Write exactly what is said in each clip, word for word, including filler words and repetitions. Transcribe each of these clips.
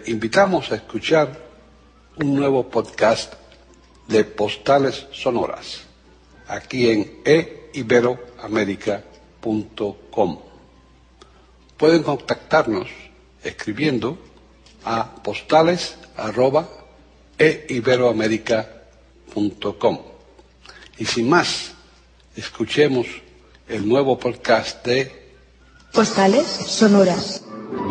invitamos a escuchar un nuevo podcast de Postales Sonoras, aquí en e ibero américa punto com. Pueden contactarnos escribiendo a postales arroba e ibero américa punto com. Y sin más, escuchemos el nuevo podcast de Postales Sonoras.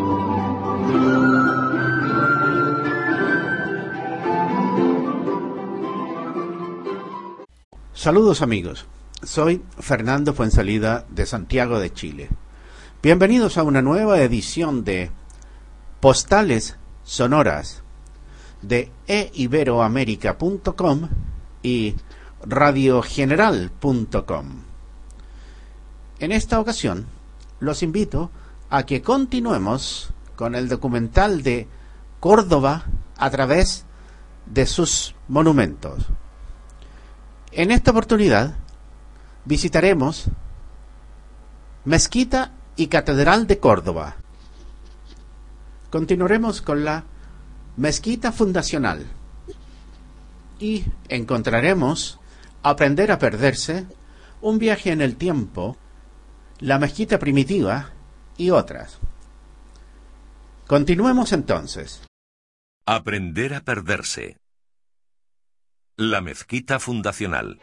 Saludos amigos, soy Fernando Fuensalida de Santiago de Chile. Bienvenidos a una nueva edición de Postales Sonoras de e ibero américa punto com y radio general punto com. En esta ocasión los invito a que continuemos con el documental de Córdoba a través de sus monumentos. En esta oportunidad visitaremos Mezquita y Catedral de Córdoba. Continuaremos con la Mezquita Fundacional y encontraremos Aprender a Perderse, un viaje en el tiempo, la Mezquita Primitiva y otras. Continuemos entonces. Aprender a Perderse. La Mezquita Fundacional.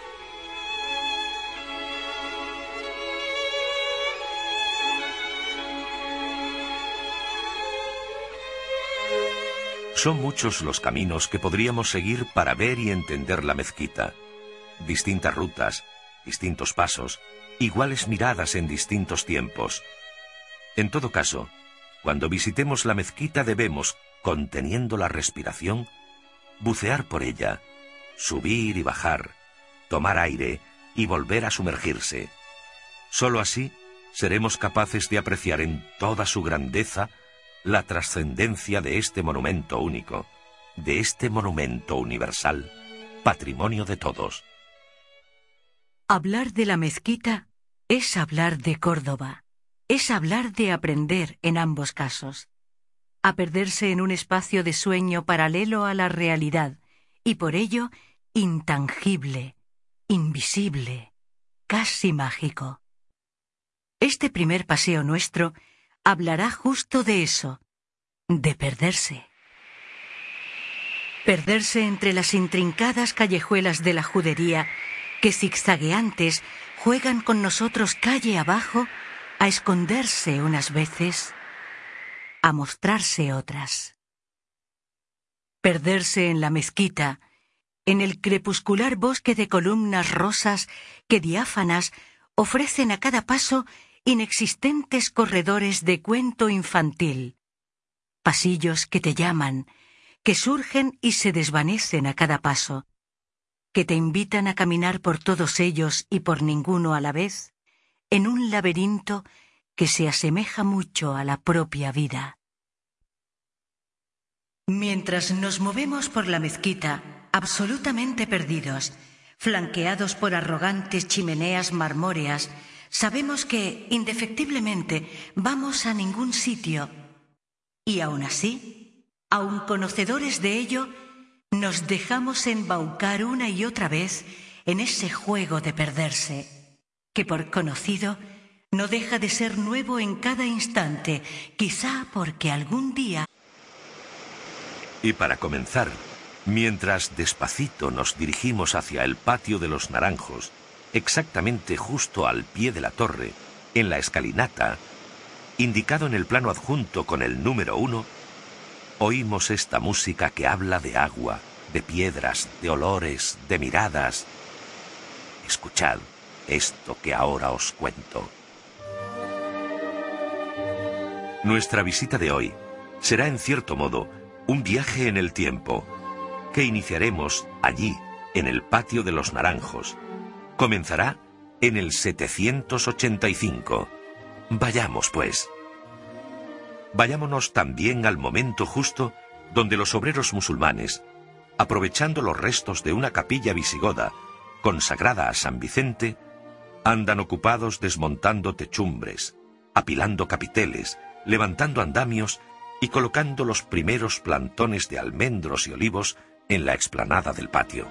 Son muchos los caminos que podríamos seguir para ver y entender la mezquita. Distintas rutas, distintos pasos, iguales miradas en distintos tiempos. En todo caso, cuando visitemos la mezquita debemos, conteniendo la respiración, bucear por ella, subir y bajar, tomar aire y volver a sumergirse. Solo así seremos capaces de apreciar en toda su grandeza la trascendencia de este monumento único, de este monumento universal, patrimonio de todos. Hablar de la mezquita es hablar de Córdoba, es hablar de aprender en ambos casos, a perderse en un espacio de sueño paralelo a la realidad y por ello intangible, invisible, casi mágico. Este primer paseo nuestro hablará justo de eso, de perderse. Perderse entre las intrincadas callejuelas de la judería que zigzagueantes juegan con nosotros calle abajo a esconderse unas veces, a mostrarse otras. Perderse en la mezquita, en el crepuscular bosque de columnas rosas que diáfanas ofrecen a cada paso inexistentes corredores de cuento infantil, pasillos que te llaman, que surgen y se desvanecen a cada paso, que te invitan a caminar por todos ellos y por ninguno a la vez, en un laberinto que se asemeja mucho a la propia vida. Mientras nos movemos por la mezquita, absolutamente perdidos, flanqueados por arrogantes chimeneas marmóreas, sabemos que, indefectiblemente, vamos a ningún sitio. Y aún así, aun conocedores de ello, nos dejamos embaucar una y otra vez en ese juego de perderse, que por conocido no deja de ser nuevo en cada instante, quizá porque algún día... Y para comenzar, mientras despacito nos dirigimos hacia el patio de los Naranjos, exactamente justo al pie de la torre, en la escalinata, indicado en el plano adjunto con el número uno, oímos esta música que habla de agua, de piedras, de olores, de miradas. Escuchad esto que ahora os cuento. Nuestra visita de hoy será en cierto modo un viaje en el tiempo, que iniciaremos allí, en el patio de los Naranjos. Comenzará en el setecientos ochenta y cinco. Vayamos, pues. Vayámonos también al momento justo donde los obreros musulmanes, aprovechando los restos de una capilla visigoda consagrada a San Vicente, andan ocupados desmontando techumbres, apilando capiteles, levantando andamios y colocando los primeros plantones de almendros y olivos en la explanada del patio.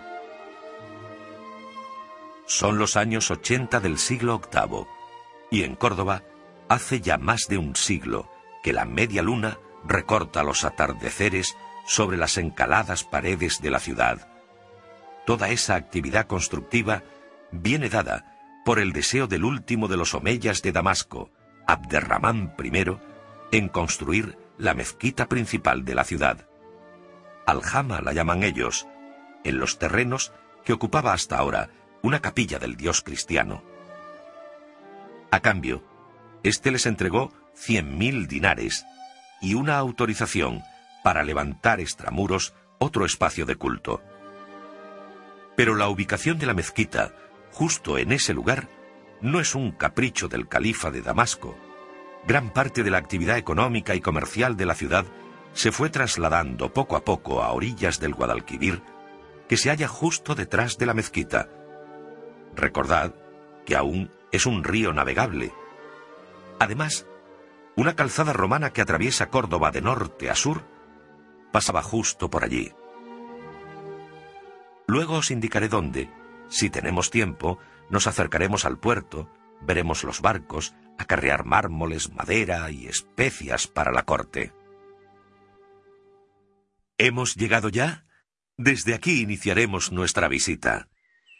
Son los años ochenta del siglo octavo, y en Córdoba hace ya más de un siglo que la media luna recorta los atardeceres sobre las encaladas paredes de la ciudad. Toda esa actividad constructiva viene dada por el deseo del último de los omeyas de Damasco, Abderramán primero, en construir la mezquita principal de la ciudad. Aljama la llaman ellos, en los terrenos que ocupaba hasta ahora una capilla del dios cristiano. A cambio, éste les entregó cien mil dinares y una autorización para levantar extramuros otro espacio de culto. Pero la ubicación de la mezquita, justo en ese lugar, no es un capricho del califa de Damasco. Gran parte de la actividad económica y comercial de la ciudad se fue trasladando poco a poco a orillas del Guadalquivir, que se halla justo detrás de la mezquita. Recordad que aún es un río navegable. Además, una calzada romana que atraviesa Córdoba de norte a sur pasaba justo por allí. Luego os indicaré dónde. Si tenemos tiempo, nos acercaremos al puerto, veremos los barcos, acarrear mármoles, madera y especias para la corte. ¿Hemos llegado ya? Desde aquí iniciaremos nuestra visita.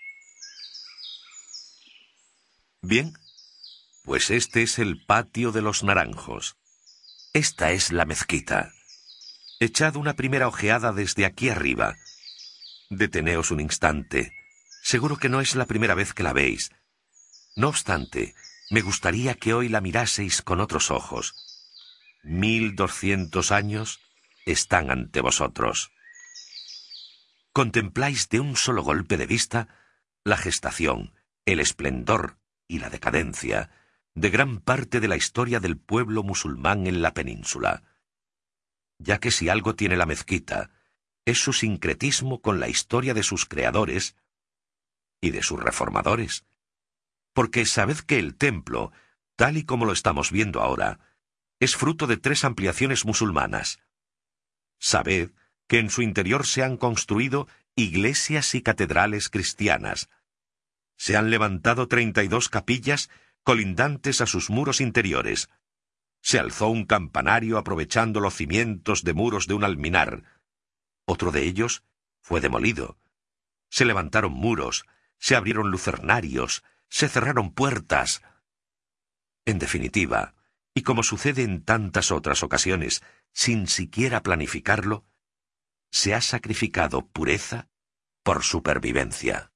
Bien, pues este es el patio de los Naranjos. Esta es la mezquita. Echad una primera ojeada desde aquí arriba. Deteneos un instante. Seguro que no es la primera vez que la veis. No obstante, me gustaría que hoy la miraseis con otros ojos. Mil doscientos años están ante vosotros. Contempláis de un solo golpe de vista la gestación, el esplendor y la decadencia de gran parte de la historia del pueblo musulmán en la península. Ya que si algo tiene la mezquita, es su sincretismo con la historia de sus creadores y de sus reformadores. Porque sabed que el templo, tal y como lo estamos viendo ahora, es fruto de tres ampliaciones musulmanas. Sabed que en su interior se han construido iglesias y catedrales cristianas. Se han levantado treinta y dos capillas colindantes a sus muros interiores. Se alzó un campanario aprovechando los cimientos de muros de un alminar. Otro de ellos fue demolido. Se levantaron muros, se abrieron lucernarios, se cerraron puertas. En definitiva, y como sucede en tantas otras ocasiones, sin siquiera planificarlo, se ha sacrificado pureza por supervivencia.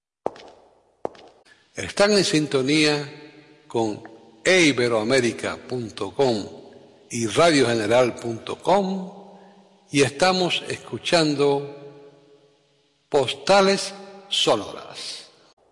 Están en sintonía con e iberoamérica punto com y radio general punto com y estamos escuchando Postales Sonoras.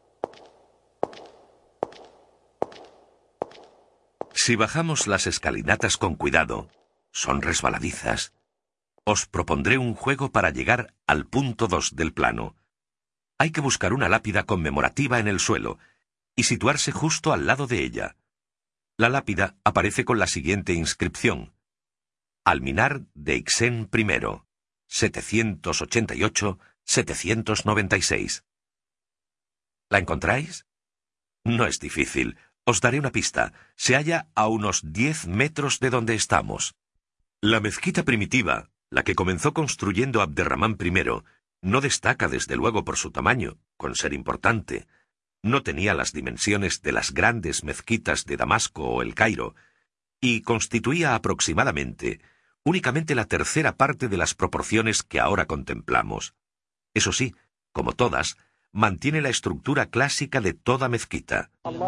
Si bajamos las escalinatas con cuidado, son resbaladizas. Os propondré un juego para llegar al punto dos del plano. Hay que buscar una lápida conmemorativa en el suelo y situarse justo al lado de ella. La lápida aparece con la siguiente inscripción: Alminar de Ixén primero, setecientos ochenta y ocho a setecientos noventa y seis. ¿La encontráis? No es difícil. Os daré una pista. Se halla a unos diez metros de donde estamos. La mezquita primitiva, la que comenzó construyendo Abderramán primero, no destaca desde luego por su tamaño, con ser importante. No tenía las dimensiones de las grandes mezquitas de Damasco o El Cairo, y constituía aproximadamente únicamente la tercera parte de las proporciones que ahora contemplamos. Eso sí, como todas, mantiene la estructura clásica de toda mezquita.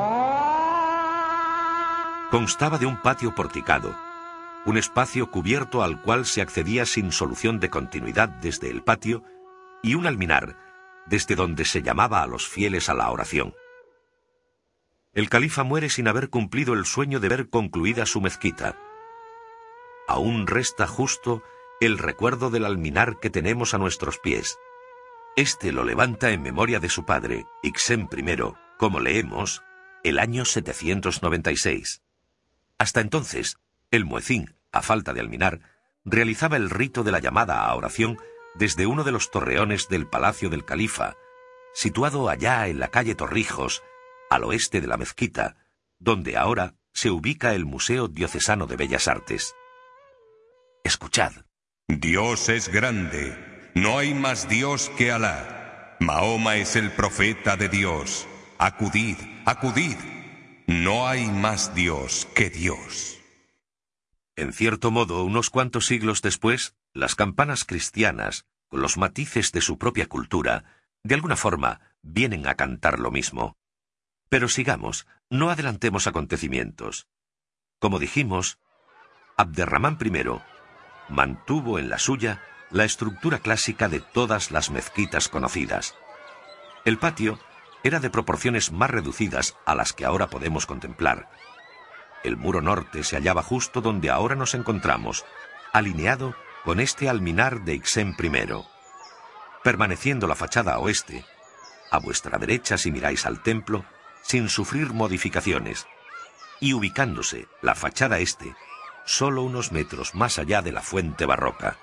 Constaba de un patio porticado, un espacio cubierto al cual se accedía sin solución de continuidad desde el patio, y un alminar, desde donde se llamaba a los fieles a la oración. El califa muere sin haber cumplido el sueño de ver concluida su mezquita. Aún resta justo el recuerdo del alminar que tenemos a nuestros pies. Este lo levanta en memoria de su padre, Ixén primero, como leemos, el año setecientos noventa y seis. Hasta entonces, el muecín, a falta de alminar, realizaba el rito de la llamada a oración desde uno de los torreones del Palacio del Califa, situado allá en la calle Torrijos, al oeste de la mezquita, donde ahora se ubica el Museo Diocesano de Bellas Artes. Escuchad. Dios es grande, no hay más Dios que Alá. Mahoma es el profeta de Dios. Acudid, acudid. No hay más Dios que Dios. En cierto modo, unos cuantos siglos después, las campanas cristianas, con los matices de su propia cultura, de alguna forma, vienen a cantar lo mismo. Pero sigamos, no adelantemos acontecimientos. Como dijimos, Abderramán primero mantuvo en la suya la estructura clásica de todas las mezquitas conocidas. El patio era de proporciones más reducidas a las que ahora podemos contemplar. El muro norte se hallaba justo donde ahora nos encontramos, alineado con este alminar de Ixén primero. Permaneciendo la fachada oeste, a vuestra derecha si miráis al templo, sin sufrir modificaciones, y ubicándose la fachada este, solo unos metros más allá de la fuente barroca.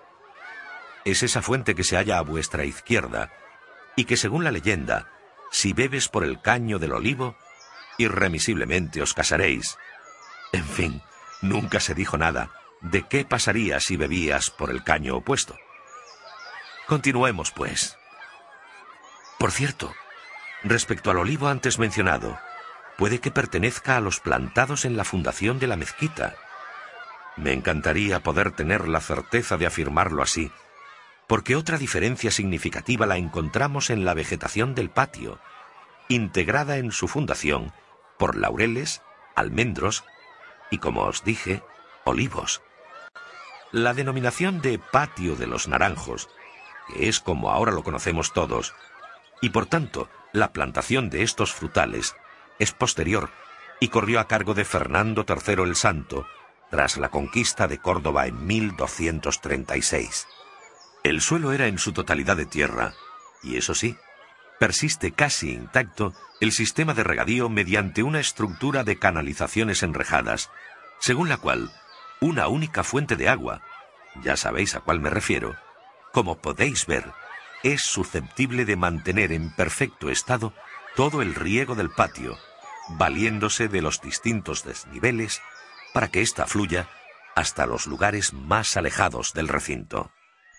Es esa fuente que se halla a vuestra izquierda, y que según la leyenda, si bebes por el caño del olivo, irremisiblemente os casaréis. En fin, nunca se dijo nada de qué pasaría si bebías por el caño opuesto. Continuemos, pues. Por cierto, respecto al olivo antes mencionado, puede que pertenezca a los plantados en la fundación de la mezquita. Me encantaría poder tener la certeza de afirmarlo así, porque otra diferencia significativa la encontramos en la vegetación del patio, integrada en su fundación por laureles, almendros y, como os dije, olivos. La denominación de Patio de los Naranjos, que es como ahora lo conocemos todos, y por tanto la plantación de estos frutales, es posterior y corrió a cargo de Fernando tercero el Santo, tras la conquista de Córdoba en mil doscientos treinta y seis. El suelo era en su totalidad de tierra, y eso sí, persiste casi intacto el sistema de regadío mediante una estructura de canalizaciones enrejadas, según la cual una única fuente de agua, ya sabéis a cuál me refiero, como podéis ver, es susceptible de mantener en perfecto estado todo el riego del patio, valiéndose de los distintos desniveles para que ésta fluya hasta los lugares más alejados del recinto.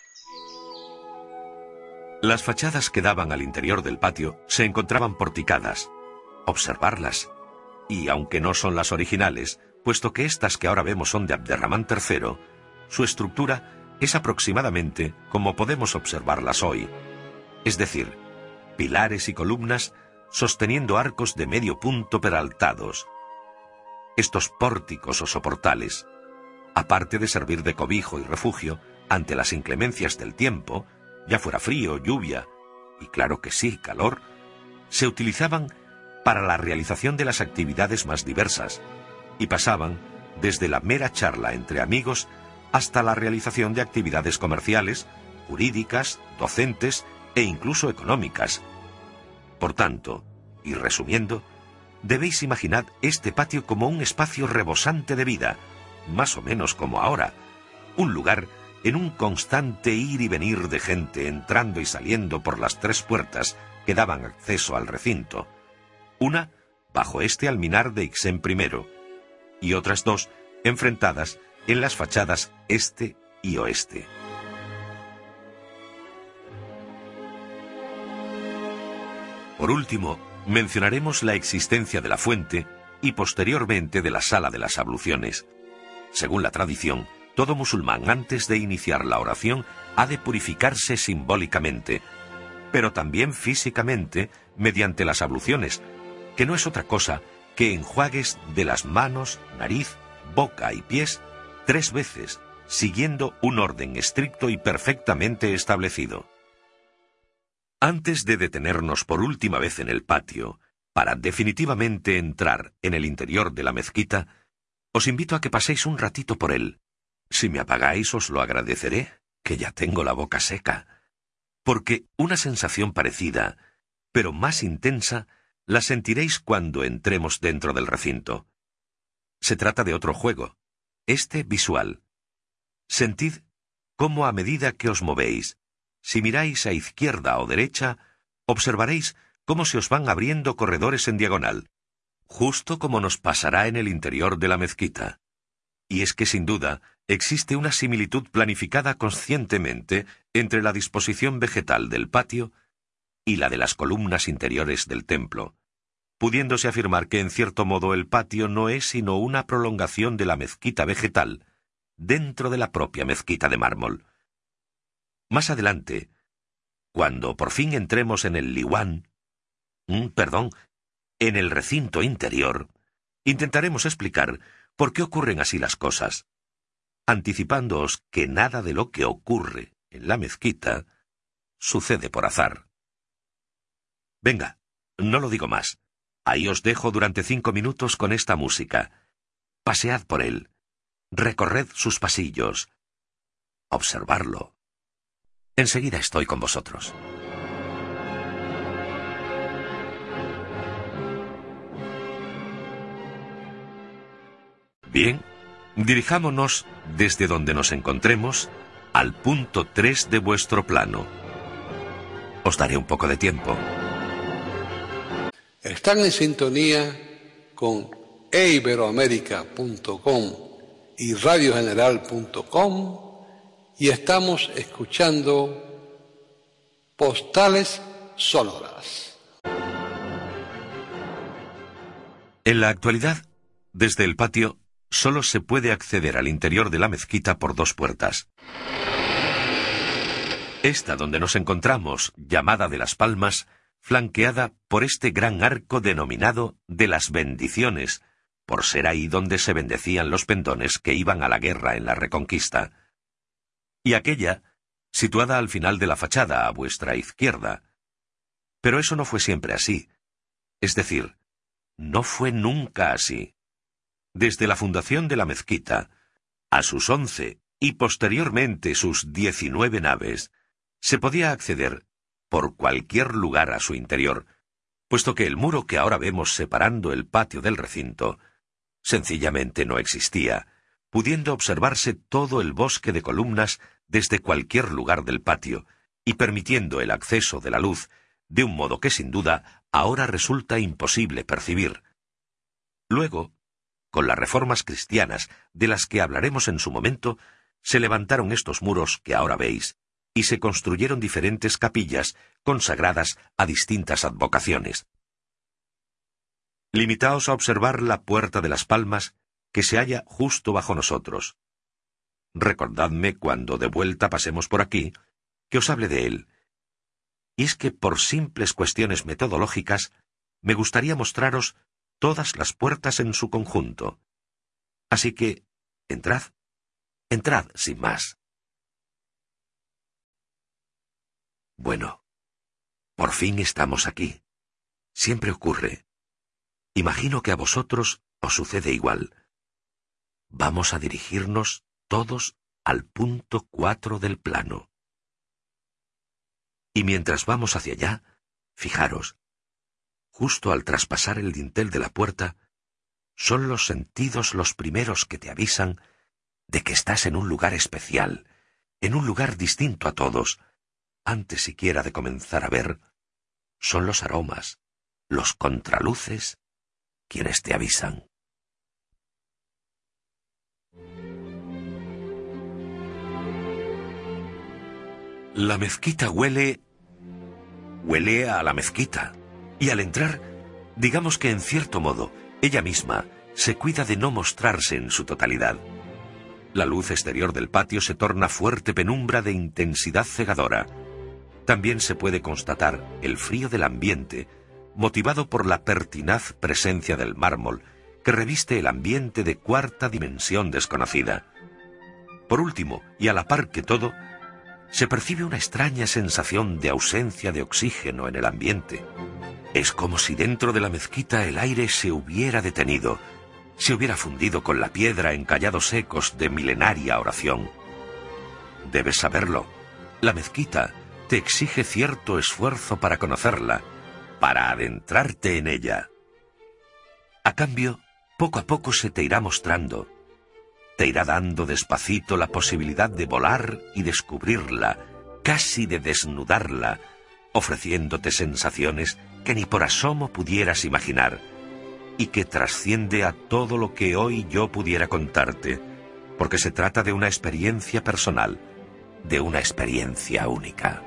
Las fachadas que daban al interior del patio se encontraban porticadas. Observarlas, y aunque no son las originales, puesto que estas que ahora vemos son de Abderramán tercero, su estructura es aproximadamente como podemos observarlas hoy, es decir, pilares y columnas sosteniendo arcos de medio punto peraltados. Estos pórticos o soportales, aparte de servir de cobijo y refugio ante las inclemencias del tiempo, ya fuera frío, lluvia, y claro que sí, calor, se utilizaban para la realización de las actividades más diversas, y pasaban desde la mera charla entre amigos hasta la realización de actividades comerciales, jurídicas, docentes e incluso económicas. Por tanto, y resumiendo, debéis imaginar este patio como un espacio rebosante de vida, más o menos como ahora, un lugar en un constante ir y venir de gente entrando y saliendo por las tres puertas que daban acceso al recinto, una bajo este alminar de Ixén primero, y otras dos enfrentadas en las fachadas este y oeste. Por último, mencionaremos la existencia de la fuente y posteriormente de la sala de las abluciones. Según la tradición, todo musulmán antes de iniciar la oración ha de purificarse simbólicamente, pero también físicamente mediante las abluciones, que no es otra cosa que enjuagues de las manos, nariz, boca y pies tres veces, siguiendo un orden estricto y perfectamente establecido. Antes de detenernos por última vez en el patio, para definitivamente entrar en el interior de la mezquita, os invito a que paséis un ratito por él. Si me apagáis os lo agradeceré, que ya tengo la boca seca, porque una sensación parecida, pero más intensa, la sentiréis cuando entremos dentro del recinto. Se trata de otro juego, este visual. Sentid cómo a medida que os movéis, si miráis a izquierda o derecha, observaréis cómo se os van abriendo corredores en diagonal, justo como nos pasará en el interior de la mezquita. Y es que sin duda existe una similitud planificada conscientemente entre la disposición vegetal del patio y la de las columnas interiores del templo, pudiéndose afirmar que en cierto modo el patio no es sino una prolongación de la mezquita vegetal dentro de la propia mezquita de mármol. Más adelante, cuando por fin entremos en el liwán, mm, perdón, en el recinto interior, intentaremos explicar por qué ocurren así las cosas, anticipándoos que nada de lo que ocurre en la mezquita sucede por azar. Venga, no lo digo más. Ahí os dejo durante cinco minutos con esta música. Pasead por él. Recorred sus pasillos. Observarlo. Enseguida estoy con vosotros. Bien, dirijámonos desde donde nos encontremos al punto tres de vuestro plano. Os daré un poco de tiempo. Están en sintonía con e iberoamérica punto com y radio general punto com y estamos escuchando Postales Sonoras. En la actualidad, desde el patio, solo se puede acceder al interior de la mezquita por dos puertas. Esta donde nos encontramos, llamada de las Palmas, flanqueada por este gran arco denominado de las bendiciones, por ser ahí donde se bendecían los pendones que iban a la guerra en la Reconquista. Y aquella, situada al final de la fachada a vuestra izquierda. Pero eso no fue siempre así. Es decir, no fue nunca así. Desde la fundación de la mezquita, a sus once y posteriormente sus diecinueve naves, se podía acceder por cualquier lugar a su interior, puesto que el muro que ahora vemos separando el patio del recinto sencillamente no existía, pudiendo observarse todo el bosque de columnas desde cualquier lugar del patio y permitiendo el acceso de la luz de un modo que sin duda ahora resulta imposible percibir. Luego, con las reformas cristianas de las que hablaremos en su momento, se levantaron estos muros que ahora veis, y se construyeron diferentes capillas consagradas a distintas advocaciones. Limitaos a observar la Puerta de las Palmas, que se halla justo bajo nosotros. Recordadme cuando de vuelta pasemos por aquí, que os hable de él. Y es que por simples cuestiones metodológicas, me gustaría mostraros todas las puertas en su conjunto. Así que, entrad, entrad sin más. Bueno, por fin estamos aquí. Siempre ocurre. Imagino que a vosotros os sucede igual. Vamos a dirigirnos todos al punto cuatro del plano. Y mientras vamos hacia allá, fijaros, justo al traspasar el dintel de la puerta, son los sentidos los primeros que te avisan de que estás en un lugar especial, en un lugar distinto a todos. Antes siquiera de comenzar a ver, son los aromas, los contraluces, quienes te avisan. La mezquita huele... huele a la mezquita. Y al entrar, digamos que en cierto modo, ella misma se cuida de no mostrarse en su totalidad. La luz exterior del patio se torna fuerte penumbra de intensidad cegadora. También se puede constatar el frío del ambiente, motivado por la pertinaz presencia del mármol, que reviste el ambiente de cuarta dimensión desconocida. Por último, y a la par que todo, se percibe una extraña sensación de ausencia de oxígeno en el ambiente. Es como si dentro de la mezquita el aire se hubiera detenido, se hubiera fundido con la piedra en callados ecos de milenaria oración. Debes saberlo, la mezquita te exige cierto esfuerzo para conocerla, para adentrarte en ella. A cambio, poco a poco se te irá mostrando, te irá dando despacito la posibilidad de volar y descubrirla, casi de desnudarla, ofreciéndote sensaciones que ni por asomo pudieras imaginar, y que trasciende a todo lo que hoy yo pudiera contarte, porque se trata de una experiencia personal, de una experiencia única.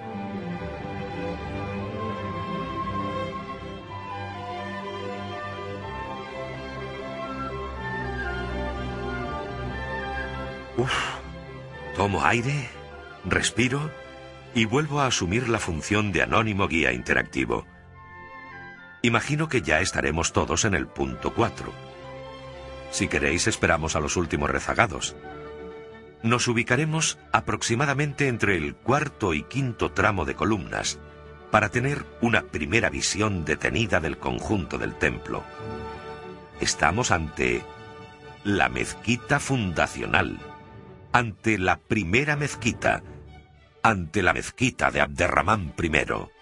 Uf, tomo aire, respiro y vuelvo a asumir la función de anónimo guía interactivo. Imagino que ya estaremos todos en el punto cuatro. Si queréis, esperamos a los últimos rezagados. Nos ubicaremos aproximadamente entre el cuarto y quinto tramo de columnas, para tener una primera visión detenida del conjunto del templo. Estamos ante la mezquita fundacional, ante la primera mezquita, ante la mezquita de Abderramán primero.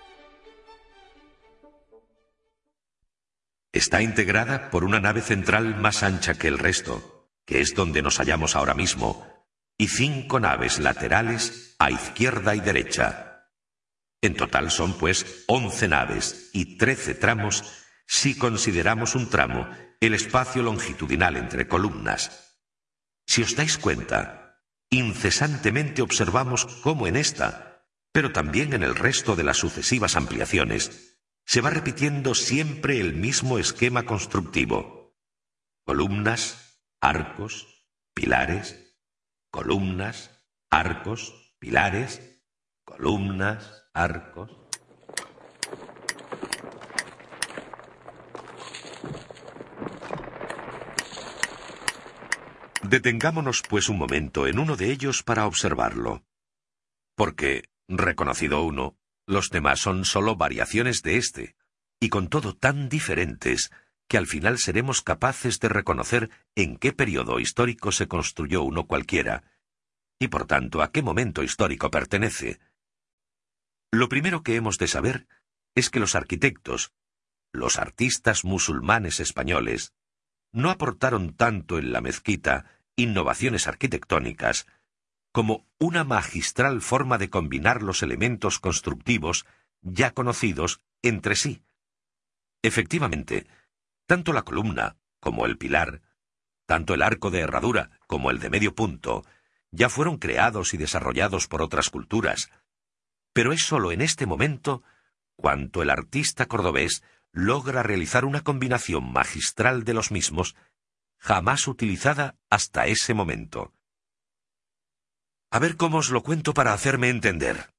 Está integrada por una nave central más ancha que el resto, que es donde nos hallamos ahora mismo, y cinco naves laterales a izquierda y derecha. En total son, pues, once naves y trece tramos, si consideramos un tramo el espacio longitudinal entre columnas. Si os dais cuenta, incesantemente observamos cómo en esta, pero también en el resto de las sucesivas ampliaciones, se va repitiendo siempre el mismo esquema constructivo. Columnas, arcos, pilares, columnas, arcos, pilares, columnas, arcos. Detengámonos pues un momento en uno de ellos para observarlo. Porque, reconocido uno, los demás son sólo variaciones de este, y con todo tan diferentes que al final seremos capaces de reconocer en qué periodo histórico se construyó uno cualquiera, y por tanto a qué momento histórico pertenece. Lo primero que hemos de saber es que los arquitectos, los artistas musulmanes españoles, no aportaron tanto en la mezquita innovaciones arquitectónicas como una magistral forma de combinar los elementos constructivos ya conocidos entre sí. Efectivamente, tanto la columna como el pilar, tanto el arco de herradura como el de medio punto, ya fueron creados y desarrollados por otras culturas, pero es sólo en este momento cuando el artista cordobés logra realizar una combinación magistral de los mismos, jamás utilizada hasta ese momento. A ver cómo os lo cuento para hacerme entender.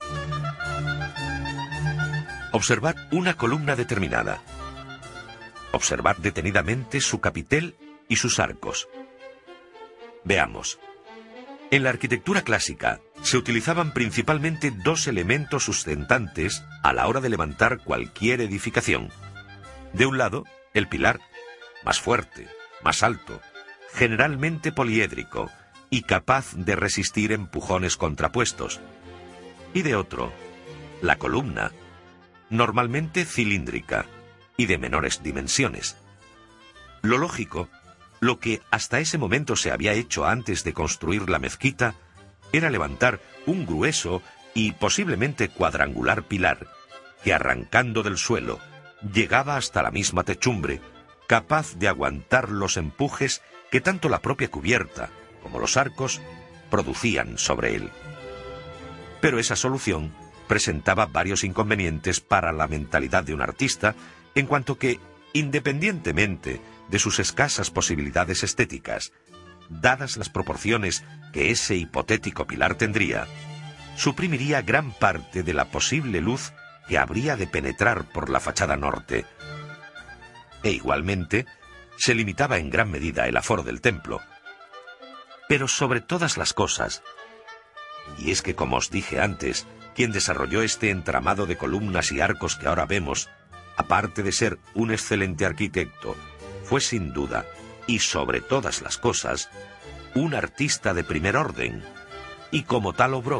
Observad una columna determinada. Observad detenidamente su capitel y sus arcos. Veamos. En la arquitectura clásica se utilizaban principalmente dos elementos sustentantes a la hora de levantar cualquier edificación. De un lado, el pilar, más fuerte, más alto, generalmente poliédrico y capaz de resistir empujones contrapuestos. Y de otro, la columna, normalmente cilíndrica y de menores dimensiones. Lo lógico, lo que hasta ese momento se había hecho antes de construir la mezquita, era levantar un grueso y posiblemente cuadrangular pilar que, arrancando del suelo, llegaba hasta la misma techumbre, capaz de aguantar los empujes que tanto la propia cubierta como los arcos producían sobre él. Pero esa solución presentaba varios inconvenientes para la mentalidad de un artista, en cuanto que, independientemente de sus escasas posibilidades estéticas, dadas las proporciones que ese hipotético pilar tendría, suprimiría gran parte de la posible luz que habría de penetrar por la fachada norte. E igualmente, se limitaba en gran medida el aforo del templo. Pero sobre todas las cosas, y es que como os dije antes, quien desarrolló este entramado de columnas y arcos que ahora vemos, aparte de ser un excelente arquitecto, fue sin duda, y sobre todas las cosas, un artista de primer orden, y como tal obró.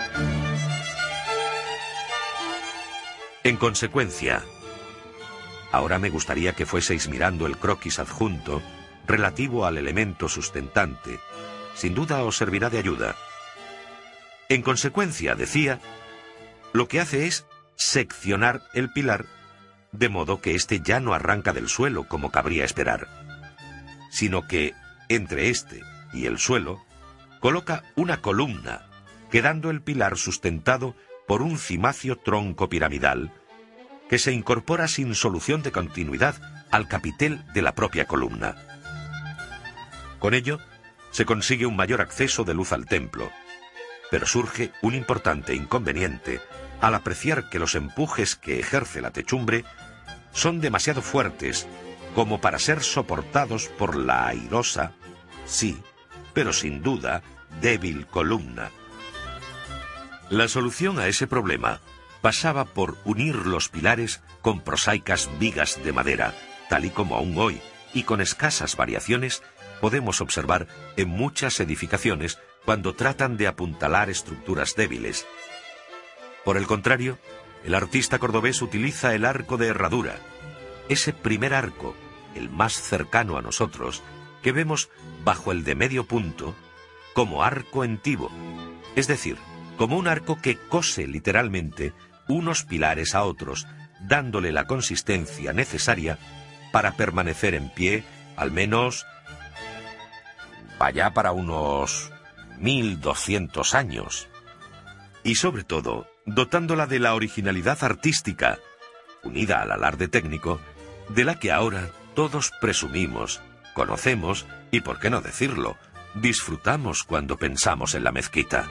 En consecuencia, Ahora me gustaría que fueseis mirando el croquis adjunto relativo al elemento sustentante. Sin duda os servirá de ayuda. En consecuencia, decía, lo que hace es seccionar el pilar, de modo que éste ya no arranca del suelo como cabría esperar, sino que entre éste y el suelo coloca una columna, quedando el pilar sustentado por un cimacio tronco piramidal que se incorpora sin solución de continuidad al capitel de la propia columna. Con ello, se consigue un mayor acceso de luz al templo, pero surge un importante inconveniente al apreciar que los empujes que ejerce la techumbre son demasiado fuertes como para ser soportados por la airosa, sí, pero sin duda, débil columna. La solución a ese problema pasaba por unir los pilares con prosaicas vigas de madera, tal y como aún hoy, y con escasas variaciones, podemos observar en muchas edificaciones cuando tratan de apuntalar estructuras débiles. Por el contrario, el artista cordobés utiliza el arco de herradura, ese primer arco, el más cercano a nosotros, que vemos bajo el de medio punto, como arco entivo, es decir, como un arco que cose literalmente unos pilares a otros, dándole la consistencia necesaria para permanecer en pie, al menos, vaya para unos mil doscientos años. Y sobre todo, dotándola de la originalidad artística, unida al alarde técnico, de la que ahora todos presumimos, conocemos y, por qué no decirlo, disfrutamos cuando pensamos en la mezquita.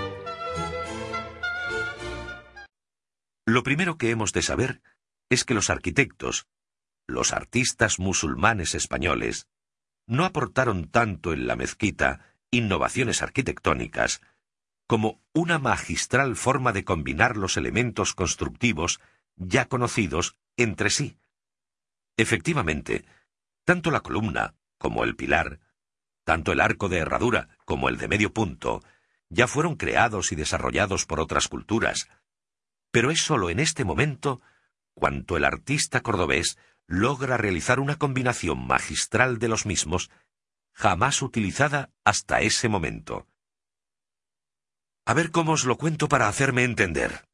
Lo primero que hemos de saber es que los arquitectos, los artistas musulmanes españoles, no aportaron tanto en la mezquita innovaciones arquitectónicas como una magistral forma de combinar los elementos constructivos ya conocidos entre sí. Efectivamente, tanto la columna como el pilar, tanto el arco de herradura como el de medio punto, ya fueron creados y desarrollados por otras culturas, pero es sólo en este momento cuanto el artista cordobés logra realizar una combinación magistral de los mismos, jamás utilizada hasta ese momento. A ver cómo os lo cuento para hacerme entender.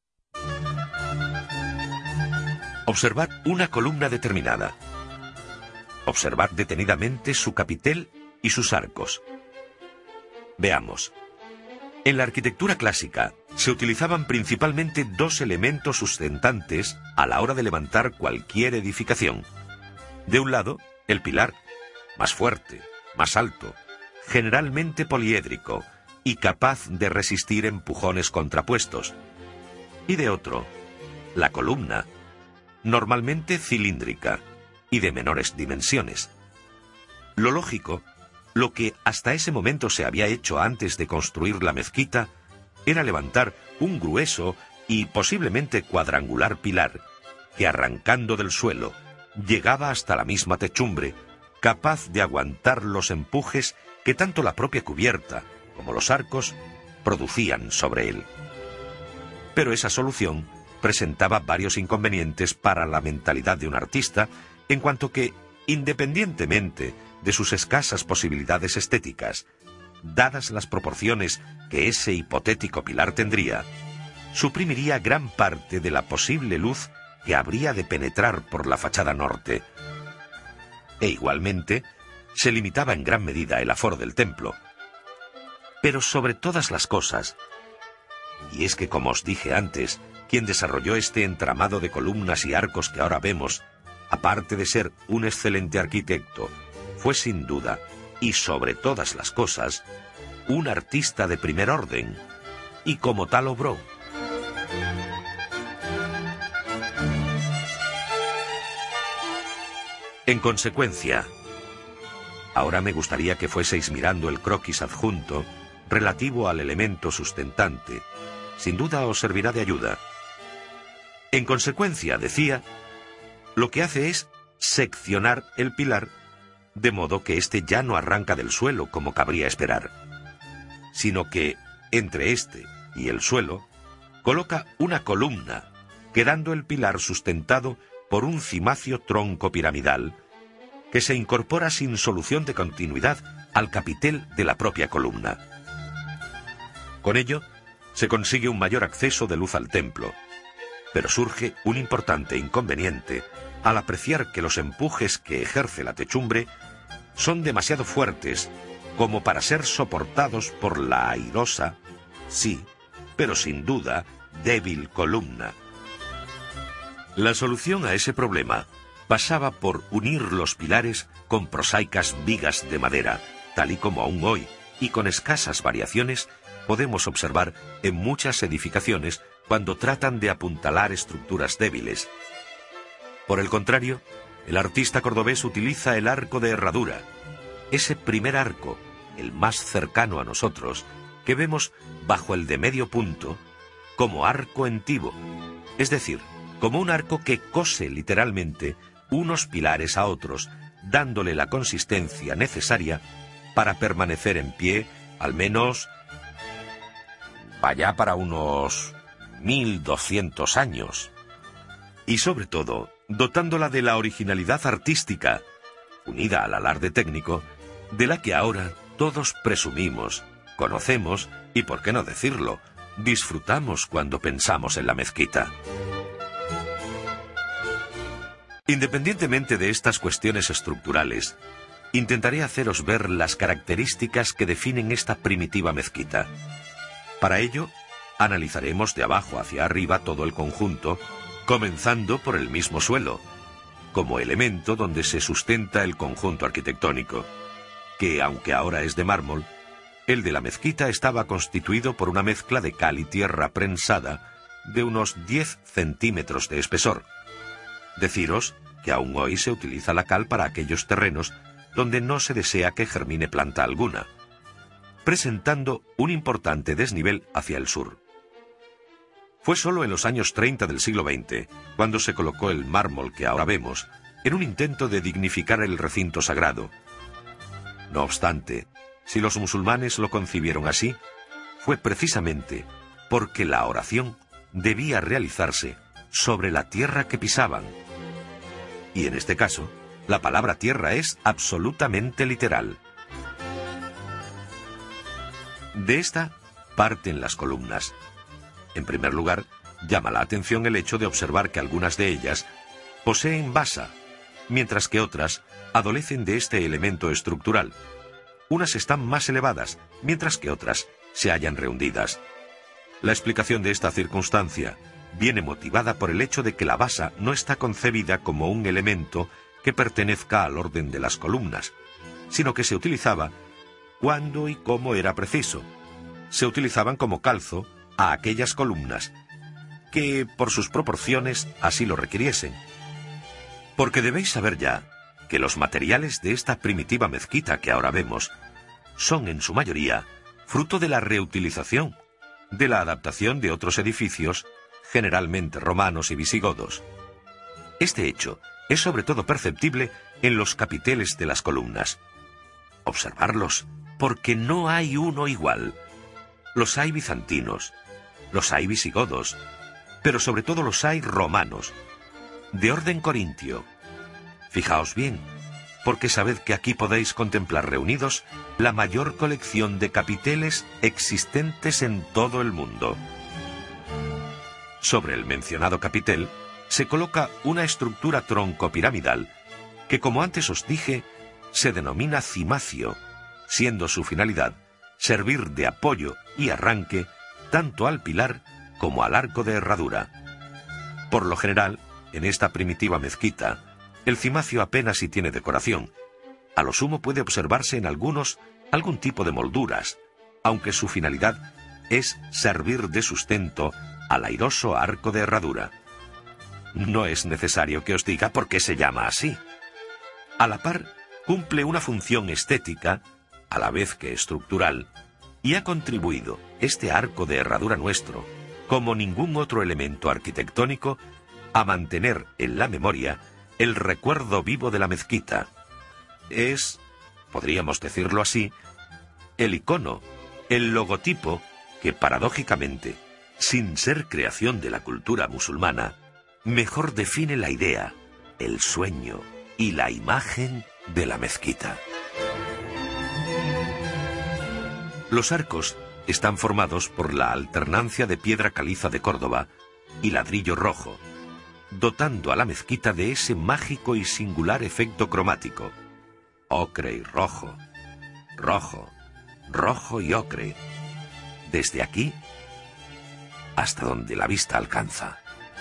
Observad una columna determinada. Observad detenidamente su capitel y sus arcos. Veamos. En la arquitectura clásica se utilizaban principalmente dos elementos sustentantes a la hora de levantar cualquier edificación. De un lado, el pilar, más fuerte, más alto, generalmente poliédrico y capaz de resistir empujones contrapuestos. Y de otro, la columna, normalmente cilíndrica y de menores dimensiones. Lo lógico, lo que hasta ese momento se había hecho antes de construir la mezquita, era levantar un grueso y posiblemente cuadrangular pilar que, arrancando del suelo, llegaba hasta la misma techumbre, capaz de aguantar los empujes que tanto la propia cubierta como los arcos producían sobre él. Pero esa solución presentaba varios inconvenientes para la mentalidad de un artista, en cuanto que, independientemente de sus escasas posibilidades estéticas, dadas las proporciones que ese hipotético pilar tendría, suprimiría gran parte de la posible luz que habría de penetrar por la fachada norte. E igualmente, se limitaba en gran medida el aforo del templo. Pero sobre todas las cosas, y es que, como os dije antes, quien desarrolló este entramado de columnas y arcos que ahora vemos, aparte de ser un excelente arquitecto, fue sin duda, y sobre todas las cosas, un artista de primer orden, y como tal obró. En consecuencia, ahora me gustaría que fueseis mirando el croquis adjunto relativo al elemento sustentante. Sin duda os servirá de ayuda. En consecuencia, decía, lo que hace es seccionar el pilar, de modo que éste ya no arranca del suelo como cabría esperar, sino que entre éste y el suelo coloca una columna, quedando el pilar sustentado por un cimacio tronco piramidal que se incorpora sin solución de continuidad al capitel de la propia columna. Con ello, se consigue un mayor acceso de luz al templo, pero surge un importante inconveniente al apreciar que los empujes que ejerce la techumbre son demasiado fuertes como para ser soportados por la airosa, sí, pero sin duda, débil columna. La solución a ese problema pasaba por unir los pilares con prosaicas vigas de madera, tal y como aún hoy, y con escasas variaciones, podemos observar en muchas edificaciones cuando tratan de apuntalar estructuras débiles. Por el contrario, el artista cordobés utiliza el arco de herradura, ese primer arco, el más cercano a nosotros, que vemos bajo el de medio punto, como arco entivo, es decir, como un arco que cose literalmente unos pilares a otros, dándole la consistencia necesaria para permanecer en pie, al menos, vaya para unos mil doscientos años. Y sobre todo, dotándola de la originalidad artística, unida al alarde técnico, de la que ahora todos presumimos, conocemos y, por qué no decirlo, disfrutamos cuando pensamos en la mezquita. Independientemente de estas cuestiones estructurales, intentaré haceros ver las características que definen esta primitiva mezquita. Para ello, analizaremos de abajo hacia arriba todo el conjunto, comenzando por el mismo suelo, como elemento donde se sustenta el conjunto arquitectónico, que, aunque ahora es de mármol, el de la mezquita estaba constituido por una mezcla de cal y tierra prensada de unos diez centímetros de espesor. Deciros que aún hoy se utiliza la cal para aquellos terrenos donde no se desea que germine planta alguna, presentando un importante desnivel hacia el sur. Fue solo en los años treinta del siglo veinte cuando se colocó el mármol que ahora vemos, en un intento de dignificar el recinto sagrado. No obstante, si los musulmanes lo concibieron así, fue precisamente porque la oración debía realizarse sobre la tierra que pisaban. Y en este caso, la palabra tierra es absolutamente literal. De esta parten las columnas. En primer lugar, llama la atención el hecho de observar que algunas de ellas poseen basa, mientras que otras adolecen de este elemento estructural. Unas están más elevadas, mientras que otras se hallan rehundidas. La explicación de esta circunstancia viene motivada por el hecho de que la basa no está concebida como un elemento que pertenezca al orden de las columnas, sino que se utilizaba cuando y como era preciso. Se utilizaban como calzo a aquellas columnas que, por sus proporciones, así lo requiriesen. Porque debéis saber ya que los materiales de esta primitiva mezquita que ahora vemos son, en su mayoría, fruto de la reutilización, de la adaptación de otros edificios, generalmente romanos y visigodos. Este hecho es sobre todo perceptible en los capiteles de las columnas. Observarlos, porque no hay uno igual. Los hay bizantinos, los hay visigodos, pero sobre todo los hay romanos, de orden corintio. Fijaos bien, porque sabed que aquí podéis contemplar reunidos la mayor colección de capiteles existentes en todo el mundo. Sobre el mencionado capitel se coloca una estructura troncopiramidal que, como antes os dije, se denomina cimacio, siendo su finalidad servir de apoyo y arranque tanto al pilar como al arco de herradura. Por lo general, en esta primitiva mezquita, el cimacio apenas si tiene decoración. A lo sumo puede observarse en algunos algún tipo de molduras, aunque su finalidad es servir de sustento al airoso arco de herradura. No es necesario que os diga por qué se llama así. A la par, cumple una función estética, a la vez que estructural, y ha contribuido este arco de herradura nuestro, como ningún otro elemento arquitectónico, a mantener en la memoria el recuerdo vivo de la mezquita. Es, podríamos decirlo así, el icono, el logotipo que, paradójicamente, sin ser creación de la cultura musulmana, mejor define la idea, el sueño y la imagen de la mezquita. Los arcos están formados por la alternancia de piedra caliza de Córdoba y ladrillo rojo, dotando a la mezquita de ese mágico y singular efecto cromático. Ocre y rojo, rojo, rojo y ocre, desde aquí hasta donde la vista alcanza.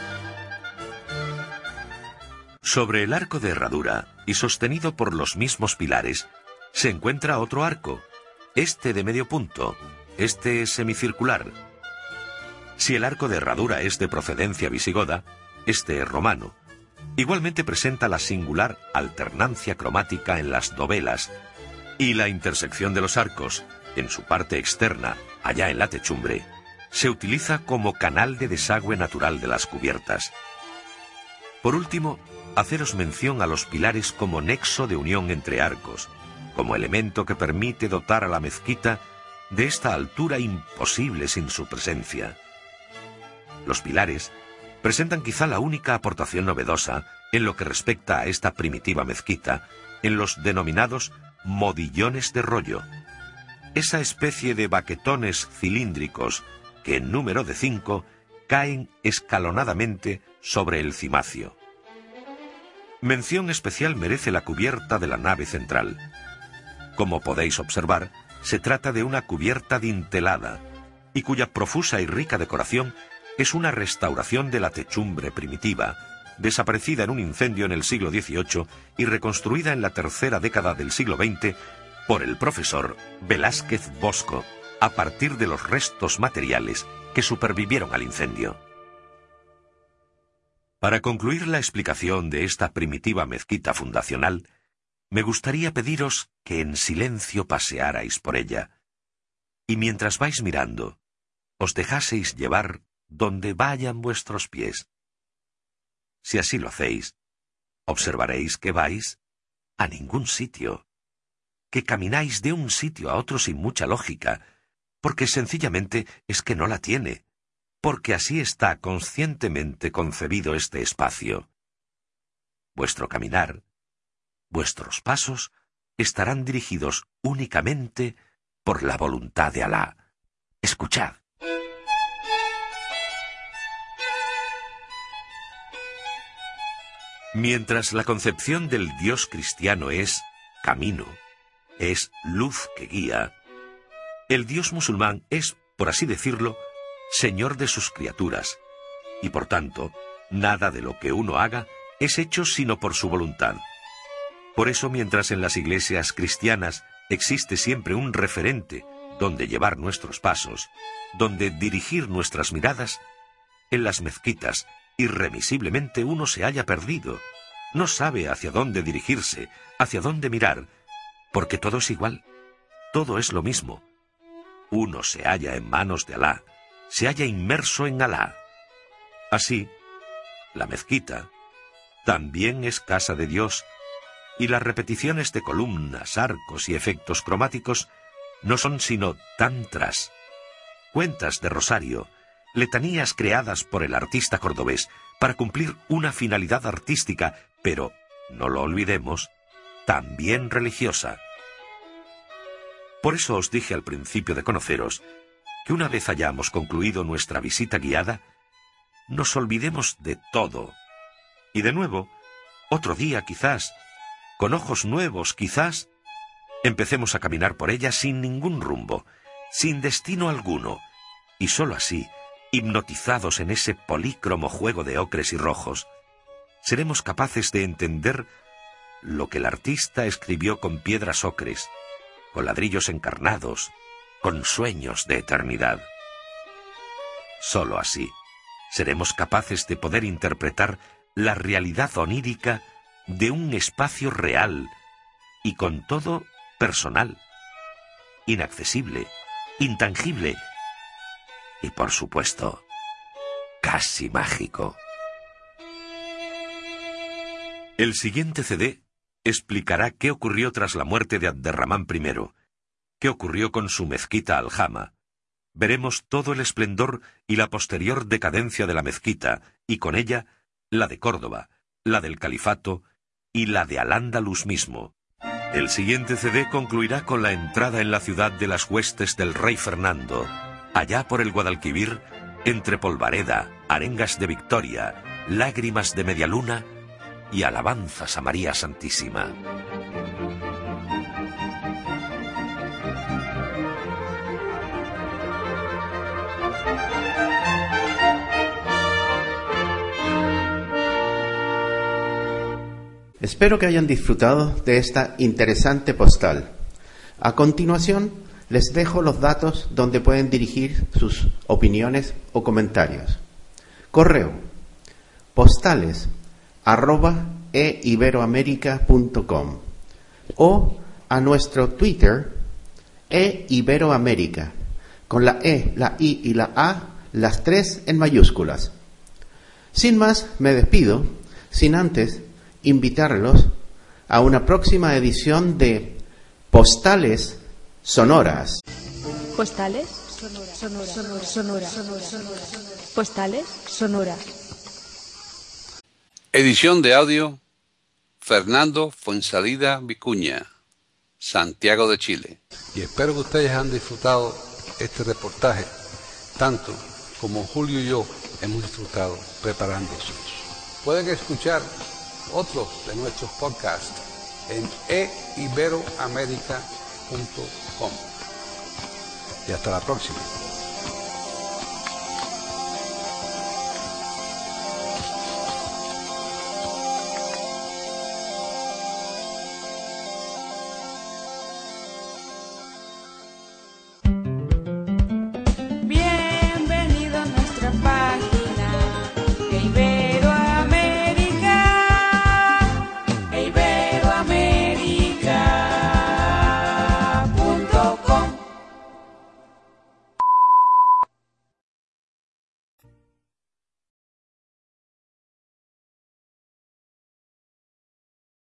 Sobre el arco de herradura, y sostenido por los mismos pilares, se encuentra otro arco, este de medio punto, este semicircular. Si el arco de herradura es de procedencia visigoda, este es romano. Igualmente presenta la singular alternancia cromática en las dovelas, y la intersección de los arcos, en su parte externa, allá en la techumbre, se utiliza como canal de desagüe natural de las cubiertas. Por último, haceros mención a los pilares como nexo de unión entre arcos, como elemento que permite dotar a la mezquita de esta altura imposible sin su presencia. Los pilares presentan quizá la única aportación novedosa en lo que respecta a esta primitiva mezquita, en los denominados modillones de rollo, esa especie de baquetones cilíndricos que en número de cinco caen escalonadamente sobre el cimacio. Mención especial merece la cubierta de la nave central. Como podéis observar, se trata de una cubierta dintelada, y cuya profusa y rica decoración es una restauración de la techumbre primitiva, desaparecida en un incendio en el siglo dieciocho y reconstruida en la tercera década del siglo veinte por el profesor Velázquez Bosco, a partir de los restos materiales que supervivieron al incendio. Para concluir la explicación de esta primitiva mezquita fundacional, me gustaría pediros que en silencio pasearais por ella, y mientras vais mirando, os dejaseis llevar donde vayan vuestros pies. Si así lo hacéis, observaréis que vais a ningún sitio, que camináis de un sitio a otro sin mucha lógica, porque sencillamente es que no la tiene, porque así está conscientemente concebido este espacio. Vuestro caminar, vuestros pasos, estarán dirigidos únicamente por la voluntad de Alá. Escuchad. Mientras la concepción del Dios cristiano es camino, es luz que guía, el Dios musulmán es, por así decirlo, Señor de sus criaturas, y por tanto, nada de lo que uno haga es hecho sino por su voluntad. Por eso, mientras en las iglesias cristianas existe siempre un referente donde llevar nuestros pasos, donde dirigir nuestras miradas, en las mezquitas, irremisiblemente uno se halla perdido, no sabe hacia dónde dirigirse, hacia dónde mirar, porque todo es igual, todo es lo mismo. Uno se halla en manos de Alá, se halla inmerso en Alá. Así, la mezquita también es casa de Dios, y las repeticiones de columnas, arcos y efectos cromáticos no son sino tantras, cuentas de rosario, letanías creadas por el artista cordobés para cumplir una finalidad artística, pero, no lo olvidemos, también religiosa. Por eso os dije al principio de conoceros que una vez hayamos concluido nuestra visita guiada, nos olvidemos de todo, y de nuevo, otro día quizás, con ojos nuevos quizás, empecemos a caminar por ella sin ningún rumbo, sin destino alguno, y sólo así, hipnotizados en ese polícromo juego de ocres y rojos, seremos capaces de entender lo que el artista escribió con piedras ocres, con ladrillos encarnados, con sueños de eternidad. Sólo así seremos capaces de poder interpretar la realidad onírica de un espacio real y con todo personal, inaccesible, intangible y, por supuesto, casi mágico. El siguiente C D explicará qué ocurrió tras la muerte de Abderramán primero, qué ocurrió con su mezquita Aljama. Veremos todo el esplendor y la posterior decadencia de la mezquita, y con ella la de Córdoba, la del Califato y la de Al-Ándalus mismo. El siguiente C D concluirá con la entrada en la ciudad de las huestes del rey Fernando, allá por el Guadalquivir, entre polvareda, arengas de victoria, lágrimas de media luna y alabanzas a María Santísima. Espero que hayan disfrutado de esta interesante postal. A continuación, les dejo los datos donde pueden dirigir sus opiniones o comentarios. Correo: postales arroba e iberoamerica punto com o a nuestro Twitter eiberoamerica, con la E, la I y la A, las tres en mayúsculas. Sin más, me despido, sin antes invitarlos a una próxima edición de Postales Sonoras. Postales sonoras. Sonora. Sonora. Sonora. Postales sonoras. Edición de audio, Fernando Fuenzalida Vicuña, Santiago de Chile. Y espero que ustedes han disfrutado este reportaje, tanto como Julio y yo hemos disfrutado preparándose. Pueden escuchar otros de nuestros podcasts en e iberoamerica punto com. Y hasta la próxima.